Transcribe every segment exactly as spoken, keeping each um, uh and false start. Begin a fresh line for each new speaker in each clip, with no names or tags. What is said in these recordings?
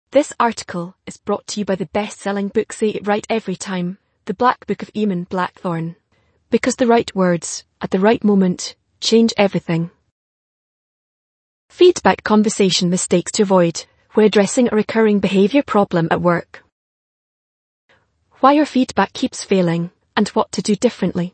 This article is brought to you by the best-selling book Say It Right Every Time, The Black Book of Eamon Blackthorne. Because the right words, at the right moment, change everything. Feedback conversation mistakes to avoid when addressing a recurring behaviour problem at work. Why your feedback keeps failing, and what to do differently.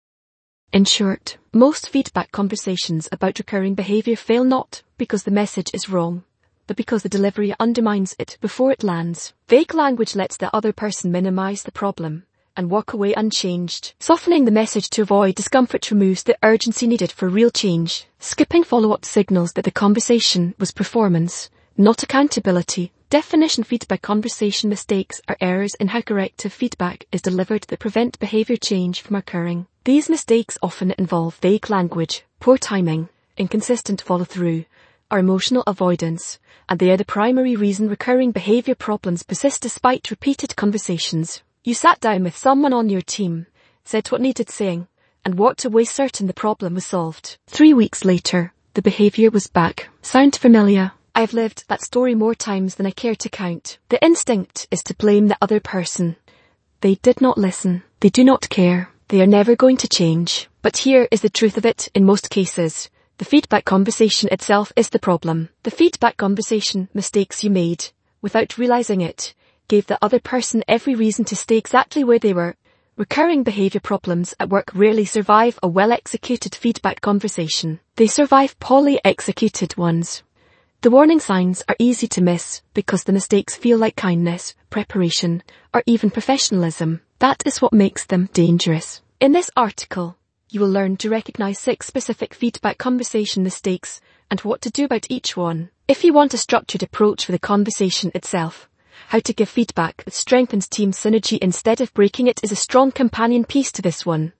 In short, most feedback conversations about recurring behaviour fail not because the message is wrong, but because the delivery undermines it before it lands. Vague language lets the other person minimise the problem and walk away unchanged. Softening the message to avoid discomfort removes the urgency needed for real change. Skipping follow-up signals that the conversation was performance, not accountability. Definition feedback conversation mistakes are errors in how corrective feedback is delivered that prevent behaviour change from occurring. These mistakes often involve vague language, poor timing, inconsistent follow-through, or emotional avoidance, and they are the primary reason recurring behaviour problems persist despite repeated conversations. You sat down with someone on your team, said what needed saying, and walked away certain the problem was solved. Three weeks later, the behaviour was back. Sound familiar? I've lived that story more times than I care to count. The instinct is to blame the other person. They did not listen. They do not care. They are never going to change. But here is the truth of it in most cases. The feedback conversation itself is the problem. The feedback conversation mistakes you made, without realising it, gave the other person every reason to stay exactly where they were. Recurring behaviour problems at work rarely survive a well-executed feedback conversation. They survive poorly executed ones. The warning signs are easy to miss because the mistakes feel like kindness, preparation, or even professionalism. That is what makes them dangerous. In this article, you will learn to recognise six specific feedback conversation mistakes and what to do about each one. If you want a structured approach for the conversation itself, how to give feedback that strengthens team synergy instead of breaking it is a strong companion piece to this one.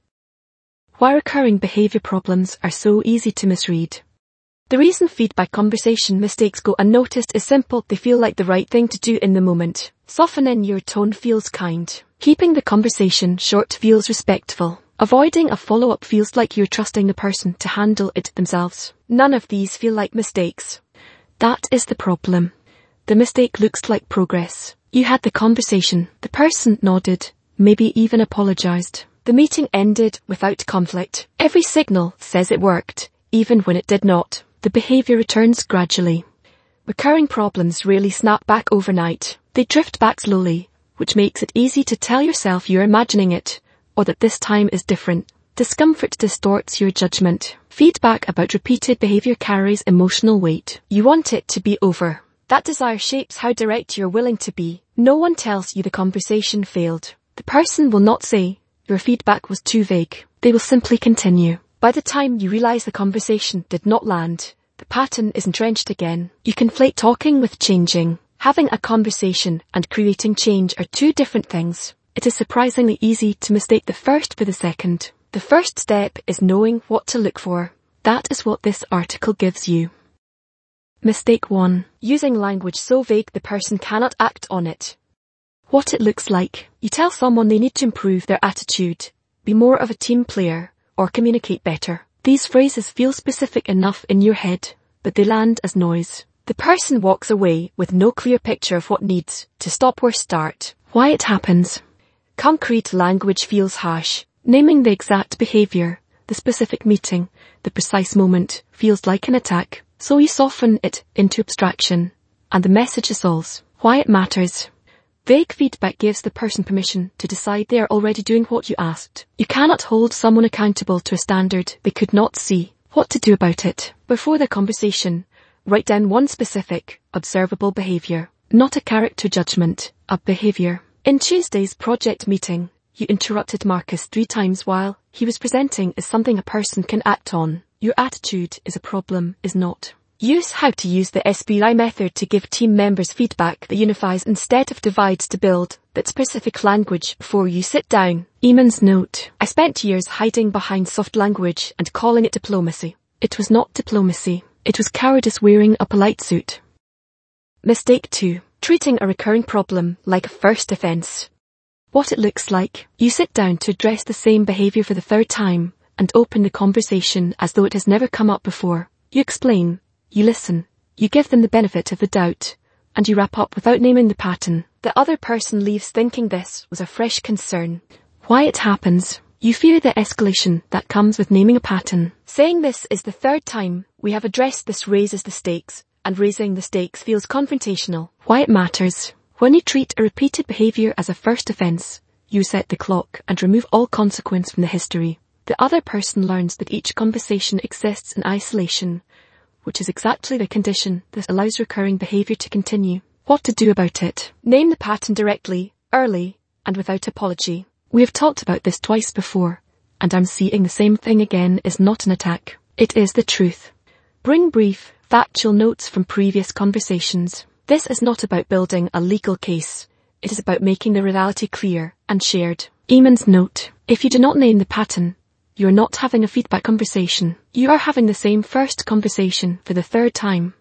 Why recurring behaviour problems are so easy to misread. The reason feedback conversation mistakes go unnoticed is simple. They feel like the right thing to do in the moment. Softening your tone feels kind. Keeping the conversation short feels respectful. Avoiding a follow-up feels like you're trusting the person to handle it themselves. None of these feel like mistakes. That is the problem. The mistake looks like progress. You had the conversation. The person nodded, maybe even apologised. The meeting ended without conflict. Every signal says it worked, even when it did not. The behaviour returns gradually. Recurring problems rarely snap back overnight. They drift back slowly, which makes it easy to tell yourself you're imagining it, or that this time is different. Discomfort distorts your judgment. Feedback about repeated behaviour carries emotional weight. You want it to be over. That desire shapes how direct you're willing to be. No one tells you the conversation failed. The person will not say, your feedback was too vague. They will simply continue. By the time you realise the conversation did not land, the pattern is entrenched again. You conflate talking with changing. Having a conversation and creating change are two different things. It is surprisingly easy to mistake the first for the second. The first step is knowing what to look for. That is what this article gives you. Mistake one. Using language so vague the person cannot act on it. What it looks like. You tell someone they need to improve their attitude, be more of a team player, or communicate better. These phrases feel specific enough in your head, but they land as noise. The person walks away with no clear picture of what needs to stop or start. Why it happens. Concrete language feels harsh. Naming the exact behaviour, the specific meeting, the precise moment, feels like an attack. So you soften it into abstraction, and the message dissolves. Why it matters. Vague feedback gives the person permission to decide they are already doing what you asked. You cannot hold someone accountable to a standard they could not see. What to do about it. Before the conversation, write down one specific, observable behaviour, not a character judgment, a behaviour. In Tuesday's project meeting, you interrupted Marcus three times while he was presenting as something a person can act on. Your attitude is a problem, is not. Use how to use the S B I method to give team members feedback that unifies instead of divides to build that specific language before you sit down. Eamon's note. I spent years hiding behind soft language and calling it diplomacy. It was not diplomacy. It was cowardice wearing a polite suit. Mistake two. Treating a recurring problem like a first offence. What it looks like. You sit down to address the same behaviour for the third time and open the conversation as though it has never come up before. You explain. You listen. You give them the benefit of the doubt, and you wrap up without naming the pattern. The other person leaves thinking this was a fresh concern. Why it happens? You fear the escalation that comes with naming a pattern. Saying this is the third time we have addressed this raises the stakes, and raising the stakes feels confrontational. Why it matters? When you treat a repeated behavior as a first offense, you set the clock and remove all consequence from the history. The other person learns that each conversation exists in isolation, which is exactly the condition that allows recurring behavior to continue. What to do about it? Name the pattern directly, early, and without apology. We have talked about this twice before, and I'm seeing the same thing again is not an attack. It is the truth. Bring brief, factual notes from previous conversations. This is not about building a legal case. It is about making the reality clear and shared. Eamon's note. If you do not name the pattern, you are not having a feedback conversation. You are having the same first conversation for the third time.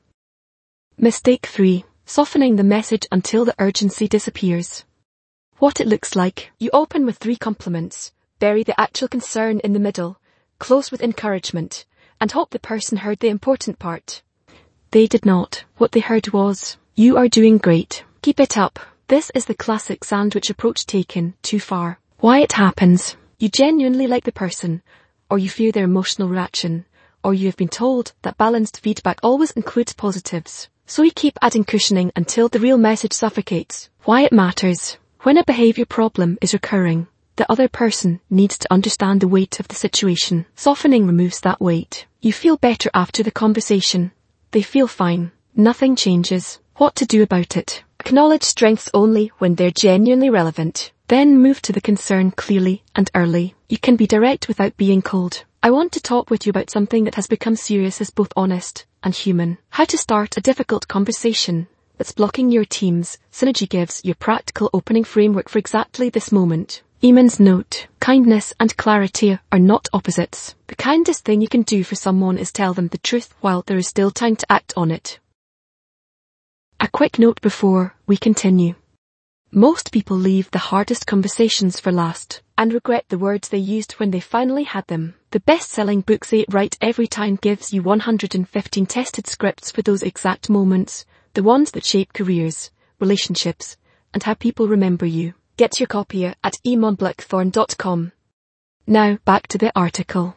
Mistake three. Softening the message until the urgency disappears. What it looks like. You open with three compliments, bury the actual concern in the middle, close with encouragement, and hope the person heard the important part. They did not. What they heard was, "You are doing great. Keep it up." This is the classic sandwich approach taken too far. Why it happens? You genuinely like the person, or you fear their emotional reaction, or you have been told that balanced feedback always includes positives. So you keep adding cushioning until the real message suffocates. Why it matters? When a behavior problem is recurring, the other person needs to understand the weight of the situation. Softening removes that weight. You feel better after the conversation. They feel fine. Nothing changes. What to do about it? Acknowledge strengths only when they're genuinely relevant. Then move to the concern clearly and early. You can be direct without being cold. I want to talk with you about something that has become serious as both honest and human. How to start a difficult conversation that's blocking your team's synergy gives your practical opening framework for exactly this moment. Eamon's note. Kindness and clarity are not opposites. The kindest thing you can do for someone is tell them the truth while there is still time to act on it. A quick note before we continue. Most people leave the hardest conversations for last and regret the words they used when they finally had them. The best-selling book Say It Right Every Time gives you one hundred fifteen tested scripts for those exact moments, the ones that shape careers, relationships, and how people remember you. Get your copy at eamon blackthorn dot com. Now back to the article.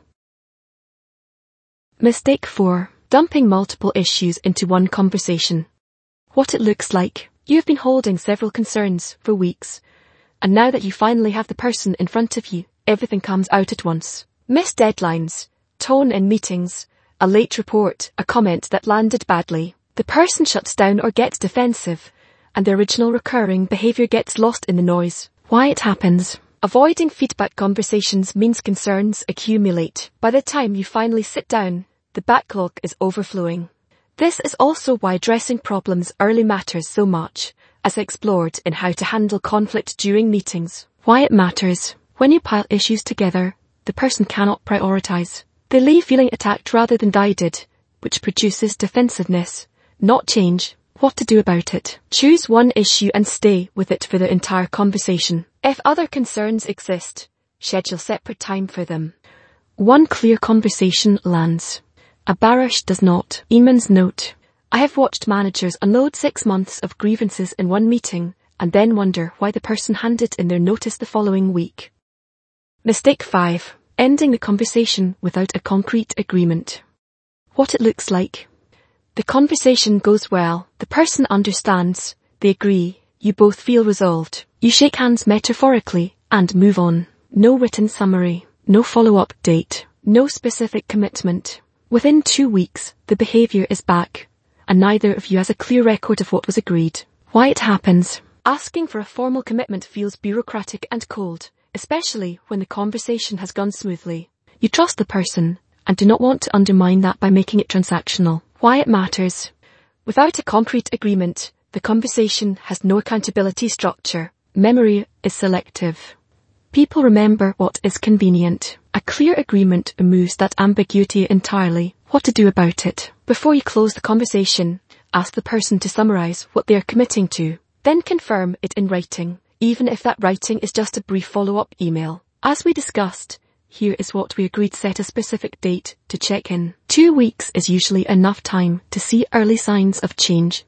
Mistake four. Dumping multiple issues into one conversation. What it looks like. You have been holding several concerns for weeks, and now that you finally have the person in front of you, everything comes out at once. Missed deadlines, tone in meetings, a late report, a comment that landed badly. The person shuts down or gets defensive, and the original recurring behavior gets lost in the noise. Why it happens? Avoiding feedback conversations means concerns accumulate. By the time you finally sit down, the backlog is overflowing. This is also why addressing problems early matters so much, as explored in how to handle conflict during meetings. Why it matters. When you pile issues together, the person cannot prioritize. They leave feeling attacked rather than guided, which produces defensiveness, not change. What to do about it? Choose one issue and stay with it for the entire conversation. If other concerns exist, schedule separate time for them. One clear conversation lands. A barrage does not. Eamon's note. I have watched managers unload six months of grievances in one meeting and then wonder why the person handed in their notice the following week. Mistake five. Ending the conversation without a concrete agreement. What it looks like. The conversation goes well, the person understands, they agree, you both feel resolved. You shake hands metaphorically and move on. No written summary, no follow-up date, no specific commitment. Within two weeks, the behavior is back, and neither of you has a clear record of what was agreed. Why it happens. Asking for a formal commitment feels bureaucratic and cold, especially when the conversation has gone smoothly. You trust the person, and do not want to undermine that by making it transactional. Why it matters. Without a concrete agreement, the conversation has no accountability structure. Memory is selective. People remember what is convenient. A clear agreement removes that ambiguity entirely. What to do about it? Before you close the conversation, ask the person to summarize what they are committing to. Then confirm it in writing, even if that writing is just a brief follow-up email. As we discussed, here is what we agreed. Set a specific date to check in. Two weeks is usually enough time to see early signs of change.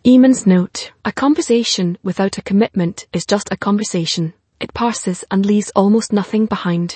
Eamon's note. A conversation without a commitment is just a conversation. It passes and leaves almost nothing behind.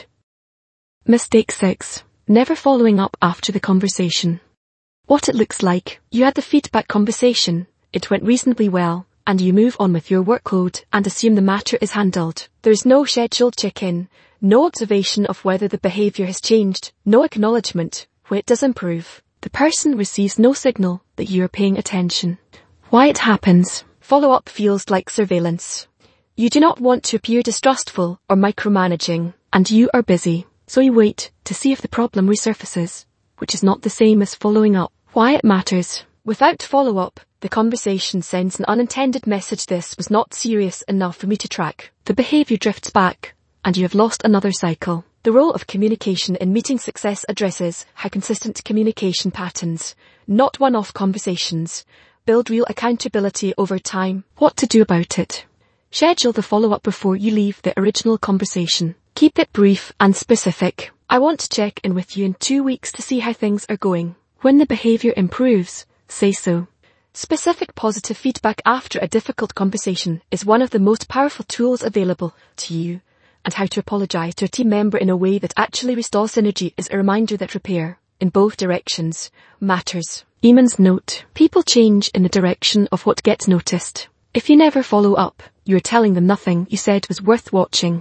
Mistake six. Never following up after the conversation. What it looks like. You had the feedback conversation, it went reasonably well, and you move on with your workload and assume the matter is handled. There is no scheduled check-in, no observation of whether the behaviour has changed, no acknowledgement when it does improve. The person receives no signal that you are paying attention. Why it happens. Follow-up feels like surveillance. You do not want to appear distrustful or micromanaging, and you are busy, so you wait to see if the problem resurfaces, which is not the same as following up. Why it matters. Without follow-up, the conversation sends an unintended message: this was not serious enough for me to track. The behaviour drifts back, and you have lost another cycle. The role of communication in meeting success addresses how consistent communication patterns, not one-off conversations, build real accountability over time. What to do about it. Schedule the follow-up before you leave the original conversation. Keep it brief and specific. I want to check in with you in two weeks to see how things are going. When the behaviour improves, say so. Specific positive feedback after a difficult conversation is one of the most powerful tools available to you, and how to apologise to a team member in a way that actually restores synergy is a reminder that repair, in both directions, matters. Eamon's note. People change in the direction of what gets noticed. If you never follow up, you are telling them nothing you said was worth watching.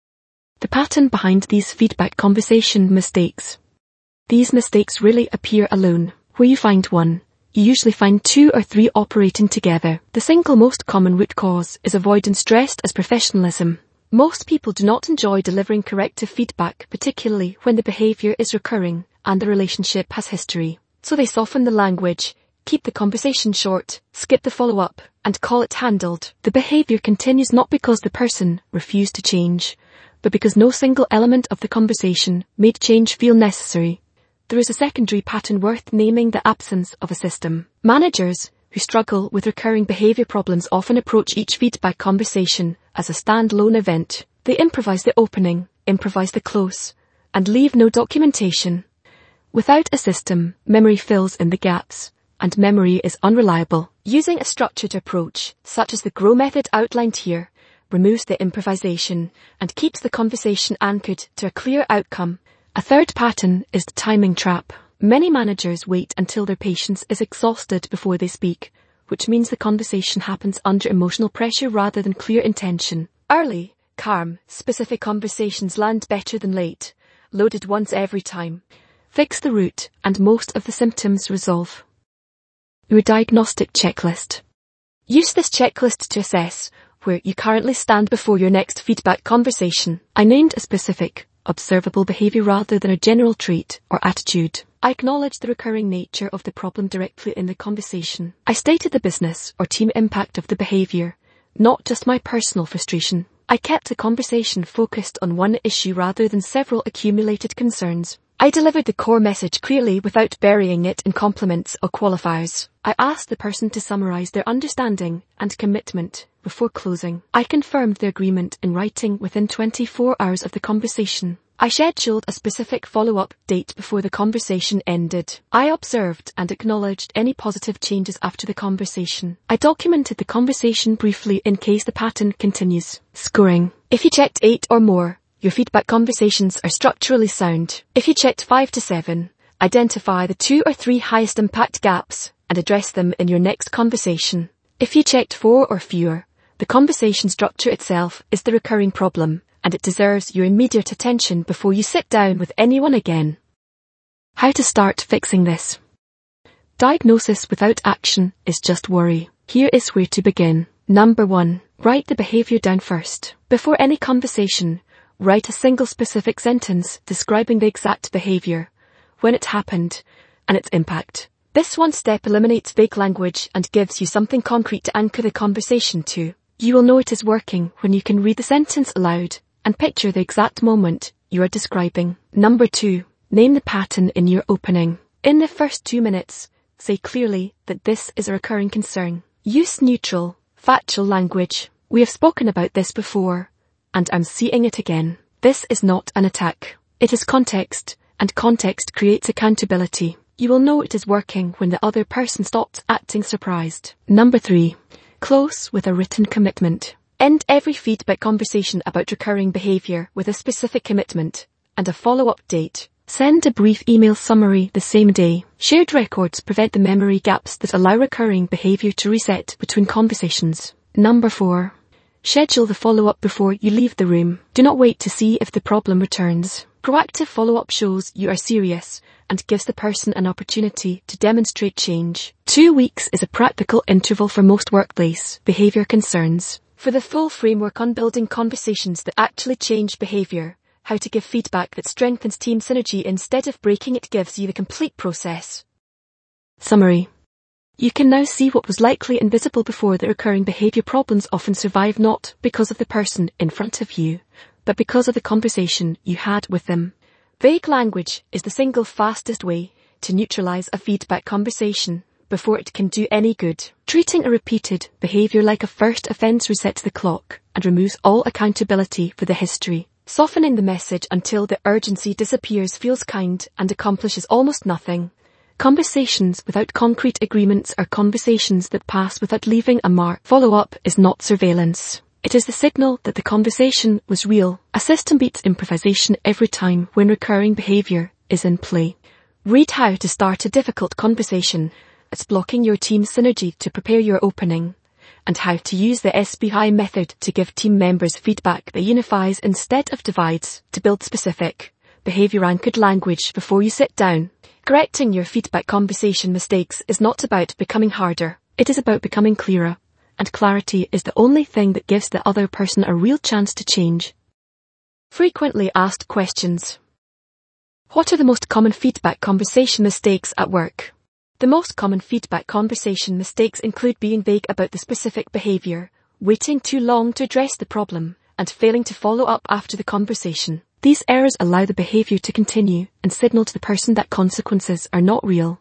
The pattern behind these feedback conversation mistakes. These mistakes rarely appear alone. Where you find one, you usually find two or three operating together. The single most common root cause is avoidance dressed as professionalism. Most people do not enjoy delivering corrective feedback, particularly when the behaviour is recurring and the relationship has history. So they soften the language, keep the conversation short, skip the follow-up, and call it handled. The behaviour continues not because the person refused to change, but because no single element of the conversation made change feel necessary. There is a secondary pattern worth naming: the absence of a system. Managers who struggle with recurring behaviour problems often approach each feedback conversation as a standalone event. They improvise the opening, improvise the close, and leave no documentation. Without a system, memory fills in the gaps, and memory is unreliable. Using a structured approach, such as the GROW method outlined here, removes the improvisation and keeps the conversation anchored to a clear outcome. A third pattern is the timing trap. Many managers wait until their patience is exhausted before they speak, which means the conversation happens under emotional pressure rather than clear intention. Early, calm, specific conversations land better than late, loaded ones every time. Fix the root, and most of the symptoms resolve. Your diagnostic checklist. Use this checklist to assess where you currently stand before your next feedback conversation. I named a specific, observable behaviour rather than a general trait or attitude. I acknowledged the recurring nature of the problem directly in the conversation. I stated the business or team impact of the behaviour, not just my personal frustration. I kept the conversation focused on one issue rather than several accumulated concerns. I delivered the core message clearly without burying it in compliments or qualifiers. I asked the person to summarise their understanding and commitment before closing. I confirmed the agreement in writing within twenty-four hours of the conversation. I scheduled a specific follow-up date before the conversation ended. I observed and acknowledged any positive changes after the conversation. I documented the conversation briefly in case the pattern continues. Scoring. If you checked eight or more, your feedback conversations are structurally sound. If you checked five to seven, identify the two or three highest impact gaps and address them in your next conversation. If you checked four or fewer, the conversation structure itself is the recurring problem, and it deserves your immediate attention before you sit down with anyone again. How to start fixing this. Diagnosis without action is just worry. Here is where to begin. Number one, write the behaviour down first. Before any conversation, write a single specific sentence describing the exact behaviour, when it happened, and its impact. This one step eliminates vague language and gives you something concrete to anchor the conversation to. You will know it is working when you can read the sentence aloud and picture the exact moment you are describing. Number two, name the pattern in your opening. In the first two minutes, say clearly that this is a recurring concern. Use neutral, factual language. We have spoken about this before, and I'm seeing it again. This is not an attack. It is context, and context creates accountability. You will know it is working when the other person stops acting surprised. Number three. Close with a written commitment. End every feedback conversation about recurring behavior with a specific commitment and a follow-up date. Send a brief email summary the same day. Shared records prevent the memory gaps that allow recurring behavior to reset between conversations. Number four. Schedule the follow-up before you leave the room. Do not wait to see if the problem returns. Proactive follow-up shows you are serious and gives the person an opportunity to demonstrate change. Two weeks is a practical interval for most workplace behavior concerns. For the full framework on building conversations that actually change behavior, how to give feedback that strengthens team synergy instead of breaking it gives you the complete process. Summary. You can now see what was likely invisible before that recurring behavior problems often survive not because of the person in front of you, but because of the conversation you had with them. Vague language is the single fastest way to neutralize a feedback conversation before it can do any good. Treating a repeated behavior like a first offense resets the clock and removes all accountability for the history. Softening the message until the urgency disappears feels kind and accomplishes almost nothing. Conversations without concrete agreements are conversations that pass without leaving a mark. Follow-up is not surveillance. It is the signal that the conversation was real. A system beats improvisation every time when recurring behavior is in play. Read How to Start a Difficult Conversation. It's blocking your team's synergy to prepare your opening, and how to use the S B I method to give team members feedback that unifies instead of divides, to build specific, behavior-anchored language before you sit down. Correcting your feedback conversation mistakes is not about becoming harder, it is about becoming clearer, and clarity is the only thing that gives the other person a real chance to change. Frequently asked questions. What are the most common feedback conversation mistakes at work? The most common feedback conversation mistakes include being vague about the specific behavior, waiting too long to address the problem, and failing to follow up after the conversation. These errors allow the behavior to continue and signal to the person that consequences are not real.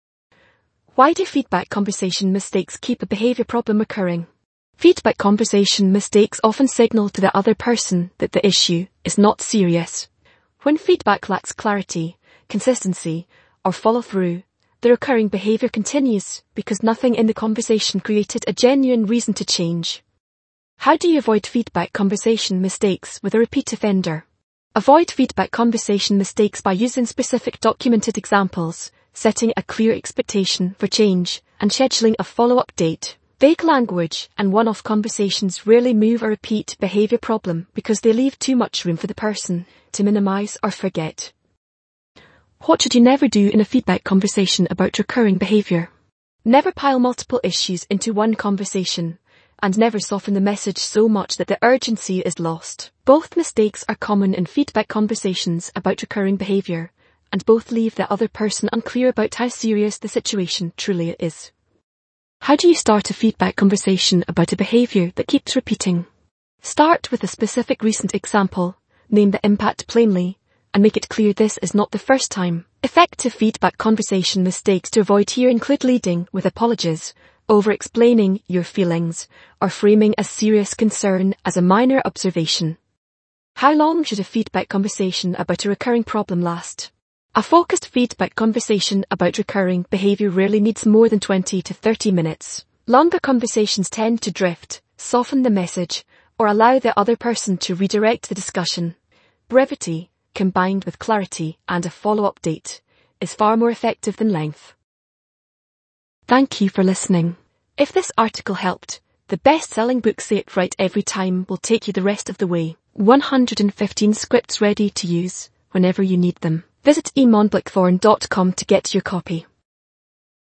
Why do feedback conversation mistakes keep a behavior problem occurring? Feedback conversation mistakes often signal to the other person that the issue is not serious. When feedback lacks clarity, consistency, or follow-through, the recurring behavior continues because nothing in the conversation created a genuine reason to change. How do you avoid feedback conversation mistakes with a repeat offender? Avoid feedback conversation mistakes by using specific documented examples, setting a clear expectation for change, and scheduling a follow-up date. Vague language and one-off conversations rarely move a repeat behavior problem because they leave too much room for the person to minimize or forget. What should you never do in a feedback conversation about recurring behavior? Never pile multiple issues into one conversation, and never soften the message so much that the urgency is lost. Both mistakes are common in feedback conversations about recurring behavior, and both leave the other person unclear about how serious the situation truly is. How do you start a feedback conversation about a behavior that keeps repeating? Start with a specific recent example, name the impact plainly, and make it clear this is not the first time. Effective feedback conversation mistakes to avoid here include leading with apologies, over-explaining your feelings, or framing a serious concern as a minor observation. How long should a feedback conversation about a recurring problem last? A focused feedback conversation about recurring behavior rarely needs more than twenty to thirty minutes. Longer conversations tend to drift, soften the message, or allow the other person to redirect the discussion. Brevity, combined with clarity and a follow-up date, is far more effective than length. Thank you for listening. If this article helped, the best-selling book Say It Right Every Time will take you the rest of the way. one hundred fifteen scripts ready to use whenever you need them. Visit e monblickthorn dot com to get your copy.